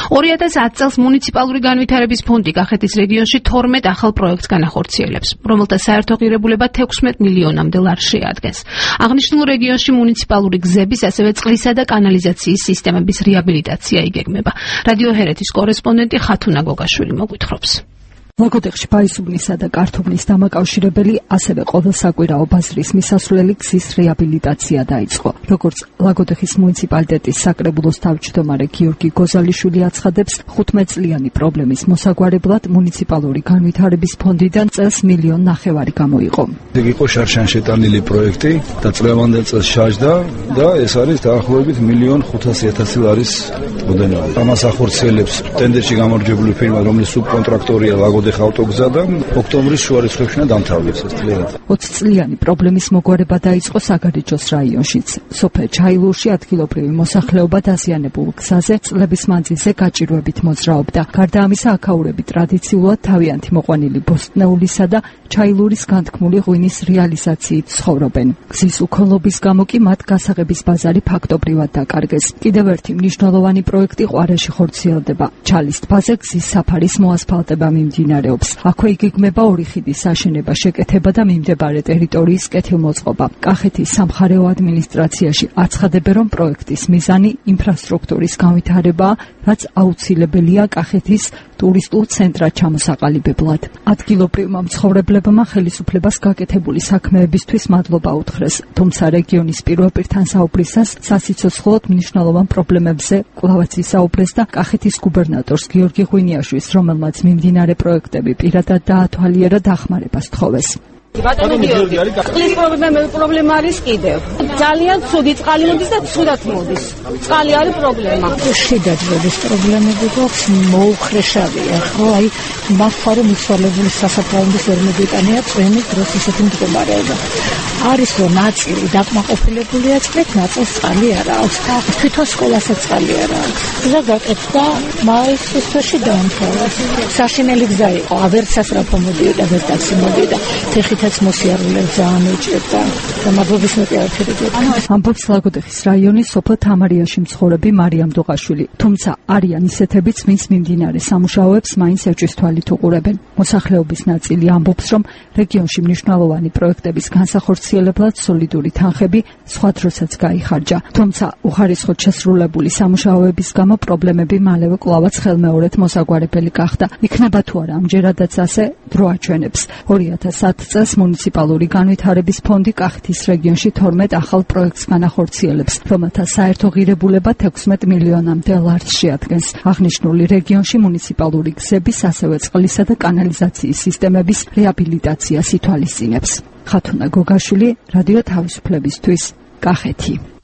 2010 წელს მუნიციპალური განვითარების ფონდი კახეთის რეგიონში 12 ახალ პროექტს განახორციელებს, რომელთა საერთო ღირებულება 16 მილიონამდე ლარს შეადგენს. აღნიშნულ რეგიონში მუნიციპალური გზების, ასევე წყლისა და კანალიზაციის სისტემების რეაბილიტაცია იგეგმება. რადიო ჰერეთის კორესპონდენტი ხათუნა გოგაშვილი მოგვითხრობს. ლაგოდეხში ბაისუბნისა და კართუბნის დამაკავშირებელი, ასევე ყოველსაკვირაო ბაზრის მისასვლელი გზის რეაბილიტაცია დაიწყო. როგორც ლაგოდეხის მუნიციპალიტეტის საკრებულოს თავმჯდომარე გიორგი გოზალიშვილი აცხადებს, 15 წლიანი პრობლემის მოსაგვარებლად მუნიციპალური განვითარების ფონდიდან წელს 1,5 მილიონი გამოიყო. ეგ იყო შარშან შეტანილი პროექტი და წლევანდელ წელს შაჟდა და ეს არის დაახლოებით 1,500,000 ლარის მოდენობა. ამას ახორციელებს ტენდერში გამარჯვებული ფირმა, რომლის სუბკონტრაქტორია ლაგოდეხის ავტოგზა და ოქტომბრის შუა რიცხვებში დამთავრდეს ეს წლიანი. 20 წლიანი პრობლემის მოგვარება დაიწყო საგარეჯოს რაიონშიც. სოფელ ჩაილურში ადგილობრივი მოსახლეობა დაზიანებულ გზაზე წლების მანძილზე გაჭირვებით მოძრაობდა. გარდა ამისა, აქაურები ტრადიციულად თავიანთი მოყვანილი ბოსტნეულისა და ჩაილურის განთქმული ღვინის რეალიზაციით ცხოვრობენ. გზის უქონლობის გამო კი მათ გასაღების ბაზარი ფაქტობრივად დაკარგეს. კიდევ ერთი მნიშვნელოვანი პროექტი ყვარაში ხორციელდება. ჩალის ტბაზე გზის საფარის მოასფალტება მიმდინარეობს. აქვე იგეგმება ორი ხიდის აშენება, შეკეთება და მიმდებარე ტერიტორიის კეთილმოწყობა. კახეთის სამხარეო ადმინისტრაციაში აცხადებენ, რომ პროექტის მიზანი ინფრასტრუქტურის განვითარებაა, რაც აუცილებელია კახეთის ტურისტულ ცენტრად ჩამოსაყალიბებლად. ადგილობრივმა მცხოვრებლებმა ხელისუფლებას გაკეთებული საქმეებისთვის მადლობა უთხრეს, თუმცა რეგიონის პირვაპირთან საუბრისას სასიცოცხლოდ მნიშვნელოვან პრობლემებზე კვლავაც ისაუბრეს და კახეთის გუბერნატორს გიორგი ღვინიაშვილს, რომელმაც მიმდინარე პროექტები პირადად დაათვალიერა, დახმარებას თხოვეს. ბატონო გიორგი, წყლის პრობლემა არის კიდევ. ძალიან ცუდი წყალი მოდის და ცუდად მოდის. წყალი არის პრობლემა. შედაძვების პრობლემები გვაქვს, მოუხრეშავია, ხო, აი მართლა რომ მიცვალებული სასაფლაოების ვერ მოგიტანია წვენის დროს ისეთი მდგომარეობა. არის რომ ნაწილი დაკმაყოფილებულია წყლით, ნაწილს წყალი არ აქვს. თვითონ სკოლასაც წყალი არ აქვს. გზა გაკეთდა მაისის თვეში დაამთავრა. საშინელი გზა იყო, ვერცაც რაფო მოდიოდა, ვერცაც მოდიოდა. თიხითაც მოსიარულეს ძალიან უჭირდა. გამარჯვების მეტი არაფერი. ამბობს ლაგოდეხის რაიონის სოფელ თამარიაში მცხოვრები მარიამ დოღაშვილი. თუმცა არიან ისეთებიც, ვინც მიმდინარე სამუშაოებს მაინც ეჭვის თვალით უყურებენ. მოსახლეობის ნაწილი ამბობს, რომ რეგიონში მნიშვნელოვანი პროექტების განსახორციელებლად სოლიდური თანხები სხვა დროსაც გაიხარჯა. თუმცა უხარისხოდ შესრულებული სამუშაოების გამო პრობლემები მალევე კვლავაც ხელმეორედ მოსაგვარებელი გახდა. იქნება თუ არა ამჯერადაც ასე, დრო აჩვენებს. 2010 წელს მუნიციპალური განვითარების ფონდი კახეთის რეგიონში 12 ახალ პროექტს განახორციელებს, რომელთა საერთო ღირებულება 16 მილიონამდე ლარს შეადგენს. აღნიშნული რეგიონში მუნიციპალური გზების, ასევე წყლისა და კანალიზაციის სისტემების რეაბილიტაციას ითვალისწინებს. ხათუნა გოგაშვილი, რადიო თავისუფლებისთვის, კახეთი.